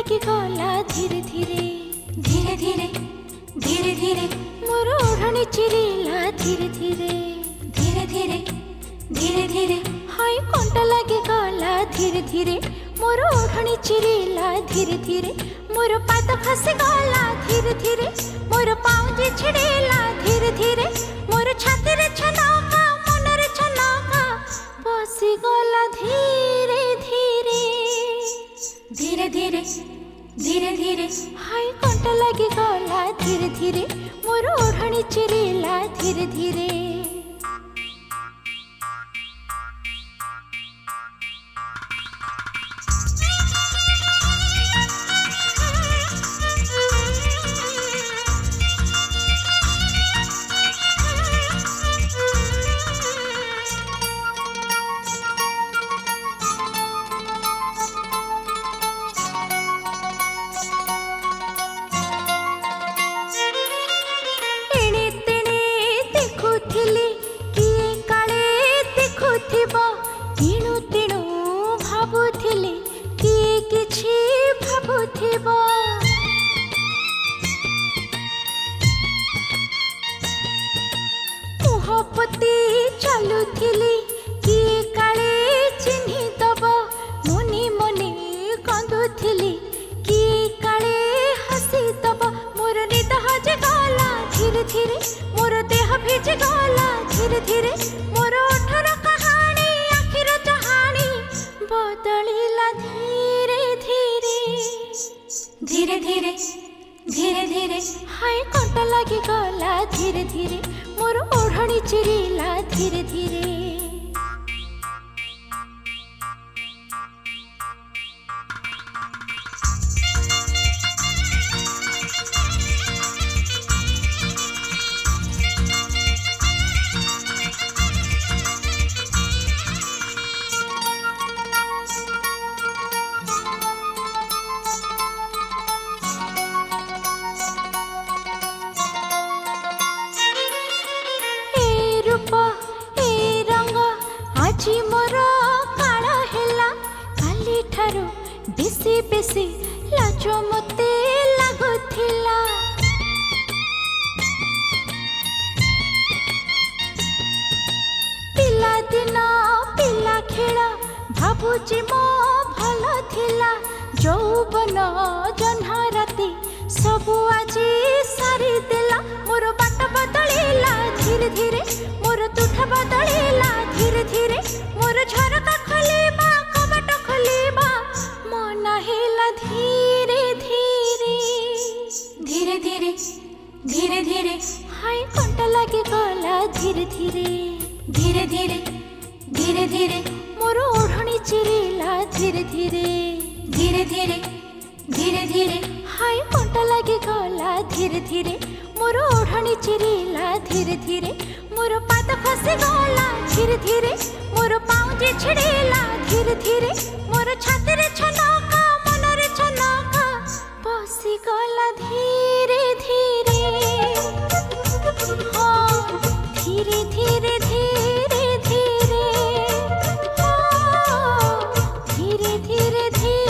लगी गला धीरे धीरे धीरे धीरे धीरे धीरे मोर ओढ़णी चिरिला धीरे धीरे धीरे धीरे धीरे धीरे हाय कंटा लगी गला धीरे धीरे मोर ओढ़णी चिरिला धीरे धीरे मोर पाद खसी गला धीरे धीरे मोर पाउजी छिड़ेला धीरे धीरे मोर छाती रे छनका मन रे छनका बसी गला धीरे धीरे धीरे धीरे धीरे धीरे हाय कंटा लगी गला धीरे धीरे मोर ओढ़णी चिरिला धीरे धीरे भाबुथिले किए किछि भाबुथिबो मुहपति चलुथिली किए काले चिन्हि दबो मुनि मुनि कांदुथिली किए काले हसी दबो मोर निद हजे गला धीरे धीरे मोर देह भिजे गला धीरे धीरे मोर ओठर कहानी आखिर जहानी बदलिला धीरे धीरे धीरे धीरे धीरे धीरे हाय कंटा लगी गला धीरे धीरे मोर ओढ़णी चिरिला धीरे धीरे आज मोर काल हेला काली ठारू बेसी बेसी लाज मते लागुथिला पिला दिन पिला खेला भाबुची मो भल थिला जौबन जन्हा राती सबु आजी सारी देला मोर बाट बदलिला धीरे धीरे मोर तुठ बदलिला धीरे धीरे मोर झरका खोलिबा कबाट खोलिबा मन हेला धीरे धीरे धीरे धीरे धीरे धीरे हाय कंटा लगी गला धीरे धीरे धीरे धीरे धीरे धीरे मोर ओढ़णी चिरिला धीरे धीरे धीरे धीरे धीरे धीरे हाय कंटा लगी गला धीरे धीरे मोर ओढ़णी चिरिला धीरे धीरे मोर पाद खसी गला धीरे धीरे मोर पाउजी छिड़ेला धीरे धीरे मोर छाती रे छनका मन रे छनका बसी गला धीरे धीरे हाँ धीरे धीरे धीरे धीरे हाँ धीरे धीरे धीरे